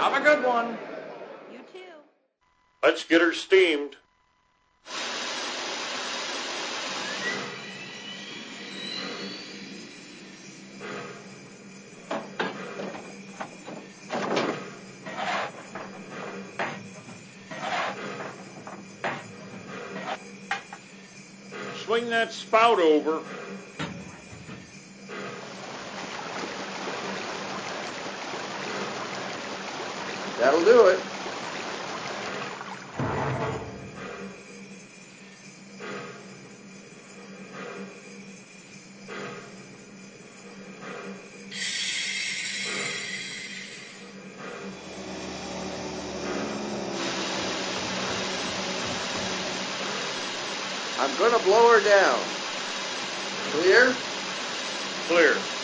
Have a good one. You too. Let's get her steamed. Swing that spout over. That'll do it. I'm going to blow her down. Clear? Clear.